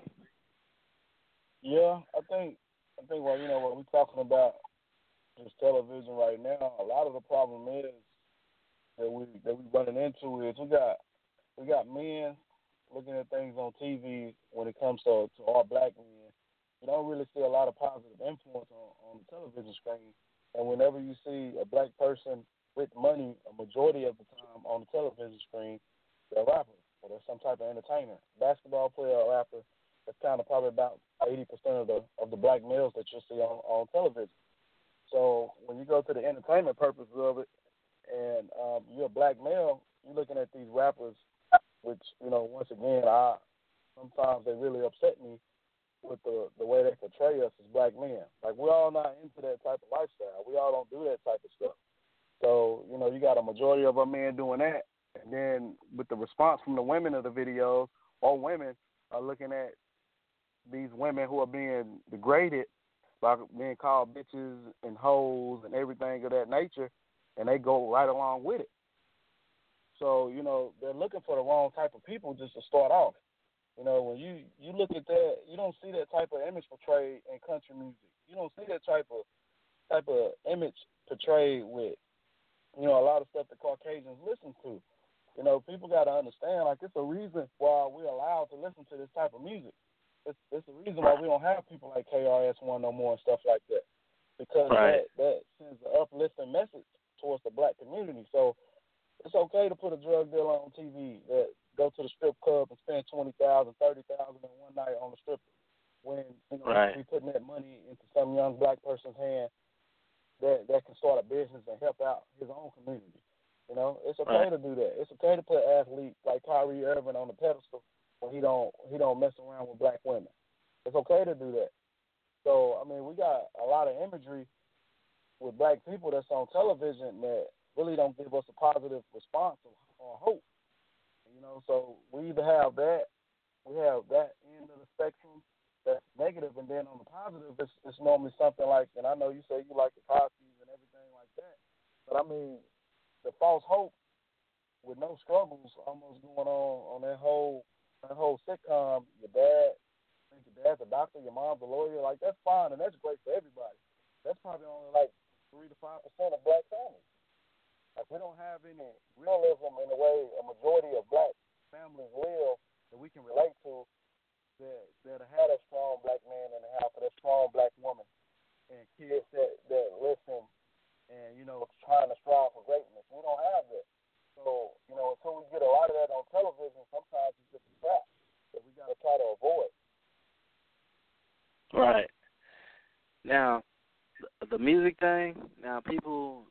S3: Yeah, I think well, you know, what we're talking about just television right now, a lot of the problem is that we running into is we got men looking at things on TV when it comes to our black men. You don't really see a lot of positive influence on the television screen. And whenever you see a black person with money, a majority of the time on the television screen, they're a rapper or they're some type of entertainer. Basketball player or rapper, that's kind of probably about 80% of the black males that you'll see on television. So when you go to the entertainment purposes of it, and you're a black male, you're looking at these rappers, which, you know, once again, sometimes they really upset me with the way they portray us as black men. Like, we're all not into that type of lifestyle. We all don't do that type of stuff. So, you know, you got a majority of our men doing that. And then with the response from the women of the videos, all women are looking at these women who are being degraded by being called bitches and hoes and everything of that nature, and they go right along with it. So, you know, they're looking for the wrong type of people just to start off. You know, when you look at that, you don't see that type of image portrayed in country music. You don't see that type of image portrayed with, you know, a lot of stuff that Caucasians listen to. You know, people got to understand, like, it's a reason why we're allowed to listen to this type of music. It's the reason why we don't have people like KRS-One no more and stuff like that, because that sends an uplifting message towards the black community. So it's okay to put a drug dealer on TV that go to the strip club and spend $20,000, $30,000 in one night on the strip, when, you know, we putting that money into some young black person's hand that can start a business and help out his own community. You know, it's okay to do that. It's okay to put athletes like Kyrie Irving on the pedestal when he don't mess around with black women. It's okay to do that. So, I mean, we got a lot of imagery with black people that's on television that really don't give us a positive response or hope. You know, so we either have that, we have that end of the spectrum that's negative, and then on the positive, it's normally something like, and I know you say you like the Cosby's and everything like that, but I mean, the false hope with no struggles almost going on that whole sitcom. Your dad's a doctor, your mom's a lawyer. Like, that's fine and that's great for everybody. That's probably only like 3 to 5% of black families. Like, we don't have any realism in the way a majority of black families live that we can relate to, that had a strong black man in the house, or that strong black woman, and kids that listen and, you know, trying to strive for greatness. We don't have that. So, you know, until we get a lot of that on television, sometimes it's just a trap that we got to try to avoid.
S2: Right. Now, the music thing, a lot of people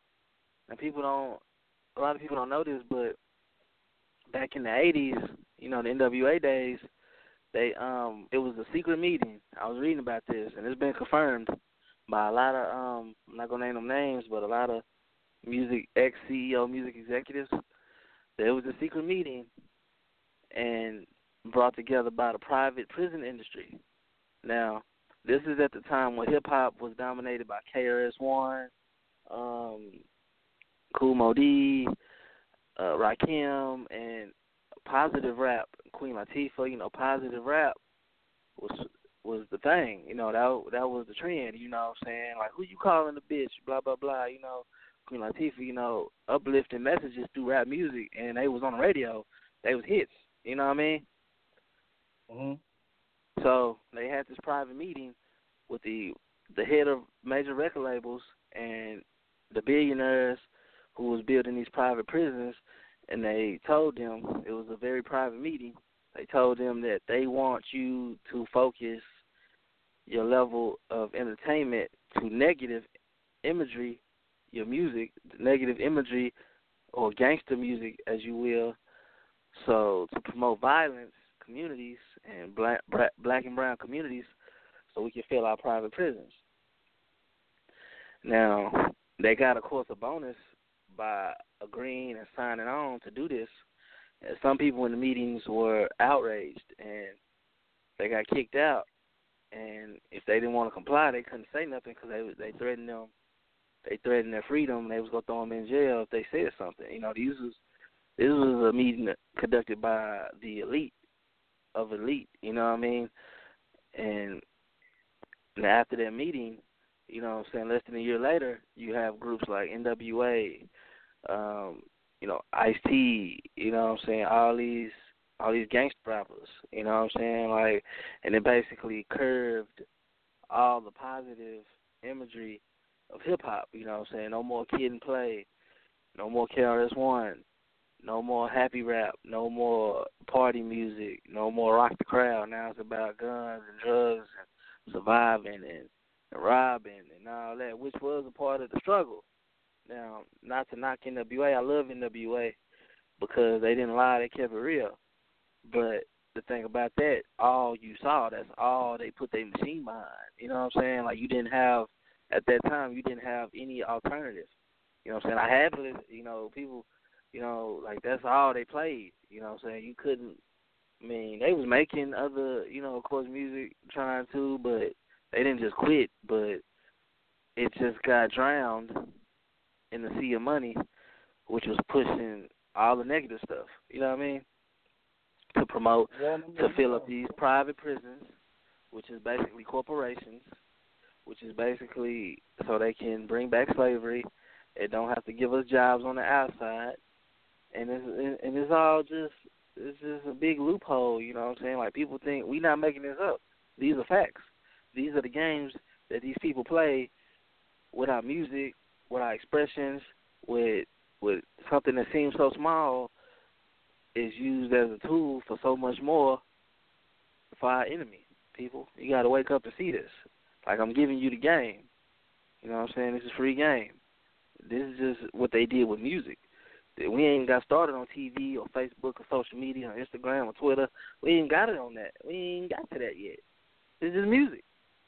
S2: don't know this, but back in the 80s, you know, the NWA days, it was a secret meeting. I was reading about this, and it's been confirmed by a lot of, I'm not going to name them names, but a lot of ex-CEO music executives. There was a secret meeting and brought together by the private prison industry. Now, this is at the time when hip-hop was dominated by KRS-One, Kool Moe Dee, Rakim, and positive rap. Queen Latifah, you know, positive rap was the thing. You know, that was the trend, you know what I'm saying? Like, who you calling a bitch, blah, blah, blah, you know. Queen Latifah, you know, uplifting messages through rap music, and they was on the radio. They was hits, you know what I mean?
S3: Mm-hmm.
S2: So they had this private meeting with the head of major record labels and the billionaires who was building these private prisons, and they told them, it was a very private meeting, They told them that they want you to focus your level of entertainment to negative imagery, your music, negative imagery or gangster music, as you will, so to promote violence, communities, and black and brown communities, so we can fill our private prisons. Now, they got, of course, a bonus by agreeing and signing on to do this. And some people in the meetings were outraged, and they got kicked out. And if they didn't want to comply, they couldn't say nothing because they threatened them. They threatened their freedom, and they was gonna throw them in jail if they said something. You know, this was a meeting conducted by the elite of elite. You know what I mean? And after that meeting, you know what I'm saying, less than a year later, you have groups like NWA, you know, Ice-T, you know what I'm saying, all these gangster rappers, you know what I'm saying, like, and it basically curved all the positive imagery of hip-hop, you know what I'm saying, no more Kid and Play, no more KRS-One, no more happy rap, no more party music, no more rock the crowd. Now it's about guns and drugs and surviving and robbing and all that, which was a part of the struggle. Now, not to knock NWA, I love NWA because they didn't lie, they kept it real. But the thing about that, all you saw, that's all they put their machine behind. You know what I'm saying? Like, you didn't have, at that time, you didn't have any alternative. You know what I'm saying? I had to, you know, people, you know, like, that's all they played. You know what I'm saying? You couldn't, I mean, they was making other, you know, of course, music, trying to, but they didn't just quit, but it just got drowned in the sea of money, which was pushing all the negative stuff, you know what I mean, to promote, to fill up these private prisons, which is basically corporations, which is basically so they can bring back slavery. They don't have to give us jobs on the outside, and it's all just, it's just a big loophole, you know what I'm saying? Like, people think we not making this up. These are facts. These are the games that these people play with our music, with our expressions, with something that seems so small is used as a tool for so much more for our enemy, people. You got to wake up and see this. Like, I'm giving you the game. You know what I'm saying? This is free game. This is just what they did with music. We ain't got started on TV or Facebook or social media or Instagram or Twitter. We ain't got it on that. We ain't got to that yet. It's just music.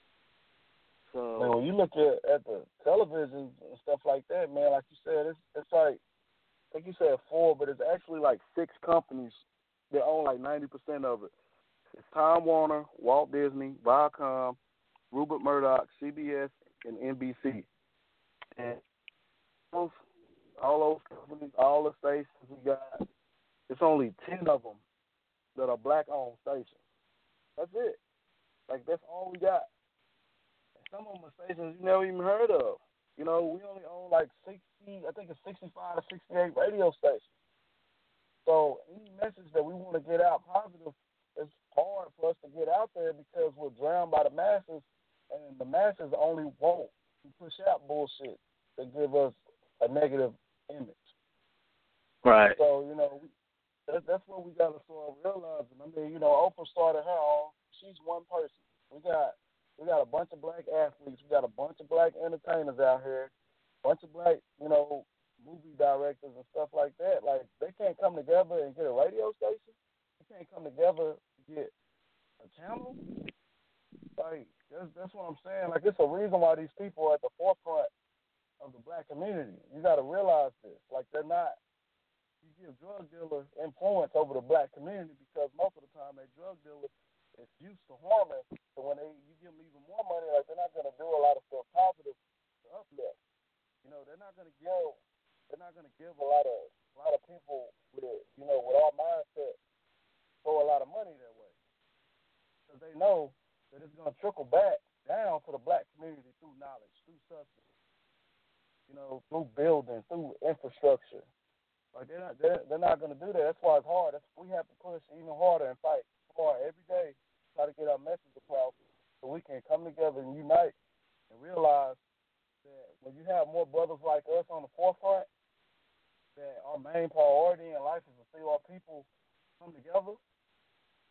S2: So,
S3: man, when you look at the television and stuff like that, man, like you said, it's like, I think you said 4, but it's actually like 6 companies that own like 90% of it. It's Time Warner, Walt Disney, Viacom, Rupert Murdoch, CBS, and NBC. And all those companies, all the stations we got, it's only 10 of them that are black-owned stations. That's it. Like, that's all we got. And some of them are stations you never even heard of. You know, we only own like 60, I think it's 65 or 68 radio stations. So any message that we want to get out positive, it's hard for us to get out there because we're drowned by the masses, and the masses only want to push out bullshit to give us a negative image.
S2: right.
S3: So, you know, that's what we got to start realizing. I mean, you know, Oprah started her own. She's one person. We got a bunch of black athletes. We got a bunch of black entertainers out here, a bunch of black, you know, movie directors and stuff like that. Like, they can't come together and get a radio station. They can't come together and get a channel. Like, that's what I'm saying. Like, it's a reason why these people are at the forefront of the black community. You got to realize this. Like, they're not. You give drug dealers influence over the black community because most of the time they drug dealers is used to harming. So when you give them even more money, like, they're not going to do a lot of stuff positive to uplift. You know, they're not going to give a lot of people with, you know, with our mindset throw a lot of money their way because they know that it's going to trickle back down to the black community through knowledge, through substance, you know, through building, through infrastructure. Like, they're not going to do that. That's why it's hard. We have to push even harder and fight hard every day, try to get our message across so we can come together and unite and realize that when you have more brothers like us on the forefront, that our main priority in life is to see our people come together,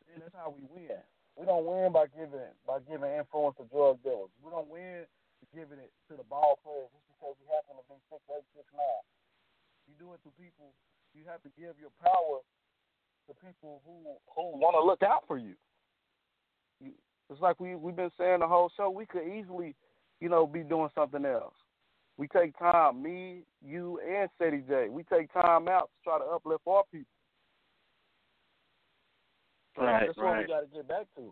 S3: And that's how we win. We don't win by giving influence to drug dealers. We don't win by giving it to the ball players just because we happen to be 6'8", 6'9". You do it to people. You have to give your power to people who want to look out for you. It's like we've been saying the whole show. We could easily, be doing something else. We take time, me, you, and Ceddy J. We take time out to try to uplift our people. That's what we got to get back to.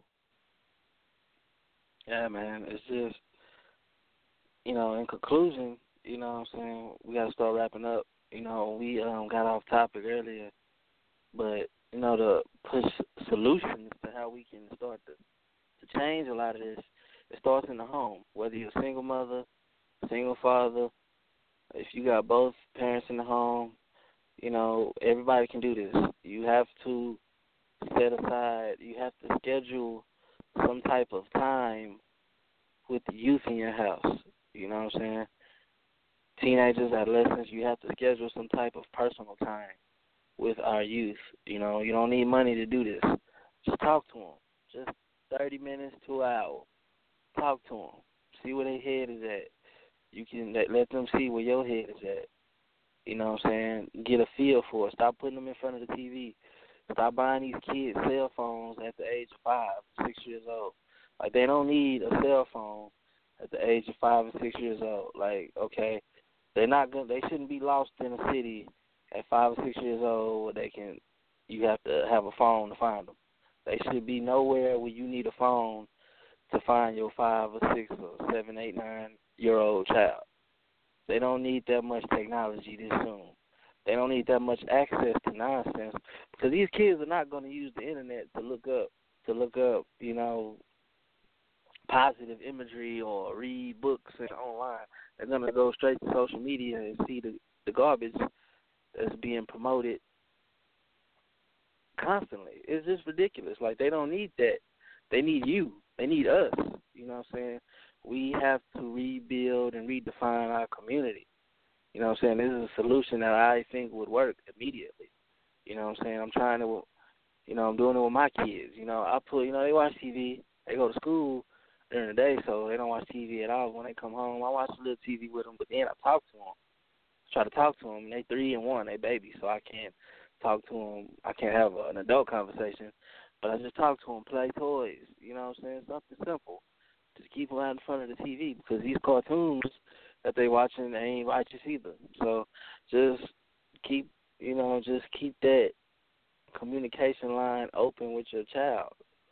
S2: Yeah, man. It's just, in conclusion, what I'm saying, we got to start wrapping up. We got off topic earlier, but, to push solutions to how we can start to change a lot of this, it starts in the home. Whether you're a single mother, single father, if you got both parents in the home, everybody can do this. You have to set aside, you have to schedule some type of time with the youth in your house. You know what I'm saying? Teenagers, adolescents, you have to schedule some type of personal time with our youth. You don't need money to do this. Just talk to them. Just 30 minutes to an hour. Talk to them. See where their head is at. You can let them see where your head is at. You know what I'm saying? Get a feel for it. Stop putting them in front of the TV. Stop buying these kids cell phones at the age of 5, 6 years old. Like, they don't need a cell phone at the age of 5 and 6 years old. Like, okay, they shouldn't be lost in a city at 5 or 6 years old where you have to have a phone to find them. They should be nowhere where you need a phone to find your 5 or 6 or 7, 8, 9-year-old child. They don't need that much technology this soon. They don't need that much access to nonsense, because these kids are not going to use the internet to look up, positive imagery or read books and online. They're going to go straight to social media and see the garbage that's being promoted constantly. It's just ridiculous. Like, they don't need that. They need you. They need us. You know what I'm saying? We have to rebuild and redefine our community. You know what I'm saying? This is a solution that I think would work immediately. You know what I'm saying? I'm trying to, I'm doing it with my kids. They watch TV. They go to school during the day, so they don't watch TV at all. When they come home, I watch a little TV with them, but then I talk to them. Try to talk to them. They 3 and 1. They babies, so I can't talk to them. I can't have an adult conversation, but I just talk to them, play toys. You know what I'm saying? Something simple. Just keep them out in front of the TV, because these cartoons that they watching, they ain't righteous either. So just keep that communication line open with your child.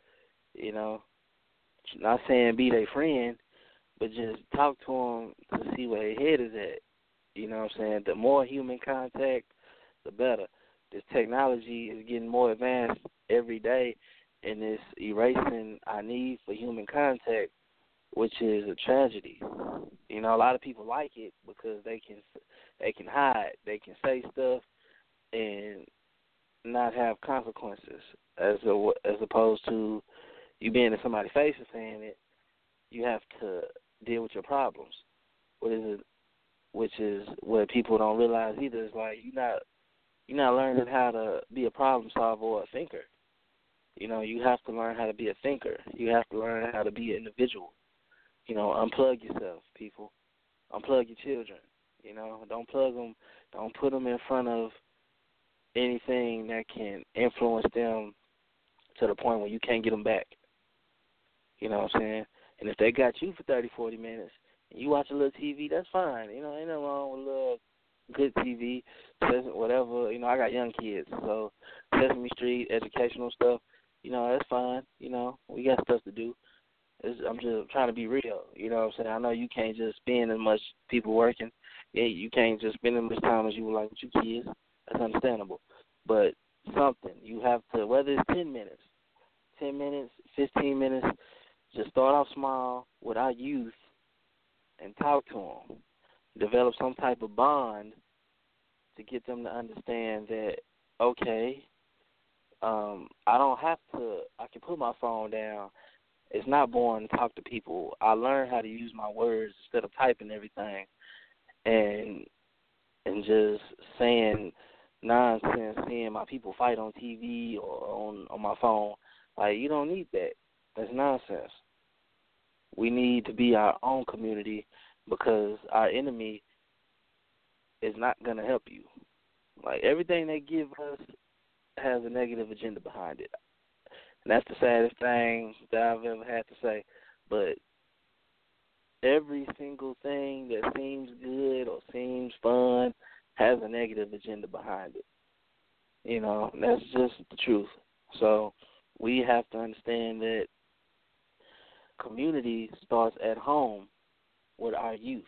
S2: Not saying be their friend, but just talk to them to see where their head is at. You know what I'm saying? The more human contact, the better. This technology is getting more advanced every day, and it's erasing our need for human contact, which is a tragedy. A lot of people like it because they can hide, they can say stuff and not have consequences, as opposed to you being in somebody's face and saying it. You have to deal with your problems. Which is what people don't realize either. Is like you're not learning how to be a problem solver or a thinker. You have to learn how to be a thinker. You have to learn how to be an individual. Unplug yourself, people. Unplug your children. Don't plug them. Don't put them in front of anything that can influence them to the point where you can't get them back. You know what I'm saying? And if they got you for 30, 40 minutes and you watch a little TV, that's fine. Ain't nothing wrong with a little good TV, whatever. I got young kids, so Sesame Street, educational stuff, that's fine. We got stuff to do. I'm just trying to be real. You know what I'm saying? I know you can't just spend as much people working. Yeah, you can't just spend as much time as you would like with your kids. That's understandable. But something, you have to, whether it's 10 minutes, 15 minutes, just start off small with our youth and talk to them. Develop some type of bond to get them to understand that, okay, I can put my phone down. It's not boring to talk to people. I learned how to use my words instead of typing everything and just saying nonsense, seeing my people fight on TV or on my phone. Like, you don't need that. That's nonsense. We need to be our own community because our enemy is not going to help you. Like, everything they give us has a negative agenda behind it. And that's the saddest thing that I've ever had to say. But every single thing that seems good or seems fun has a negative agenda behind it. You know, that's just the truth. So we have to understand that community starts at home with our youth.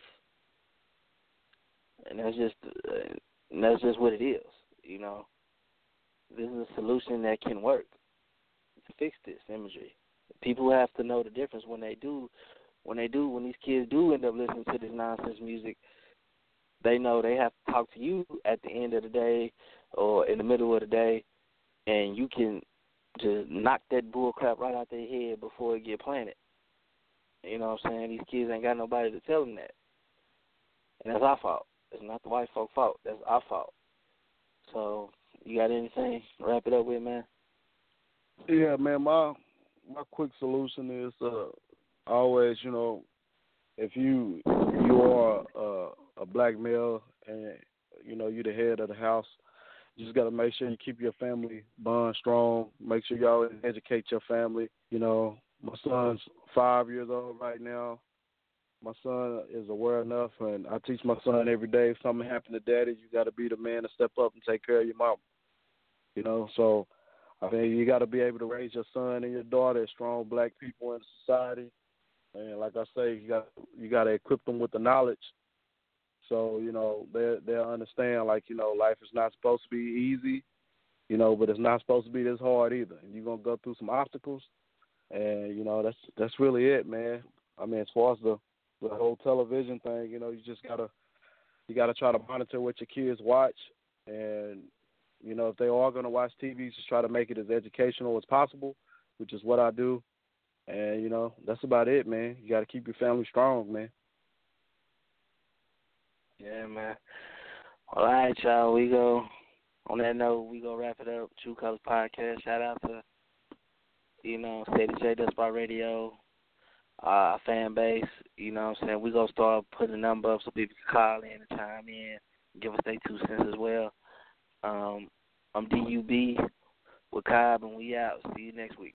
S2: And that's just what it is, you know. This is a solution that can work to fix this imagery. People have to know the difference when these kids do end up listening to this nonsense music. They know they have to talk to you at the end of the day or in the middle of the day, and you can just knock that bull crap right out their head before it get planted. You know what I'm saying? These kids ain't got nobody to tell them that. And that's our fault. It's not the white folk fault. That's our fault. So, you got anything to wrap it up with, man?
S3: Yeah, man, my quick solution is always, you know, if you are a black male and, you know, you're the head of the house, you just got to make sure you keep your family bond strong. Make sure y'all educate your family. You know, my son's 5 years old right now. My son is aware enough, and I teach my son every day, if something happened to daddy, you got to be the man to step up and take care of your mom. You know, so I mean, you got to be able to raise your son and your daughter as strong black people in society. And like I say, you got to equip them with the knowledge. So, you know, they'll understand, like, you know, life is not supposed to be easy, you know, but it's not supposed to be this hard either. You're going to go through some obstacles, and, you know, that's really it, man. I mean, as far as the whole television thing, you know, you gotta try to monitor what your kids watch, and, you know, if they are going to watch TV, just try to make it as educational as possible, which is what I do. And, you know, that's about it, man. You got to keep your family strong, man.
S2: Yeah, man. All right, y'all. On that note, we go wrap it up. True Colors Podcast. Shout out to, you know, Steady J, Despot Radio, our fan base. You know what I'm saying? We're going to start putting a number up so people can call in and chime in, give us their 2 cents as well. I'm DUB with Cobb, and we out. See you next week.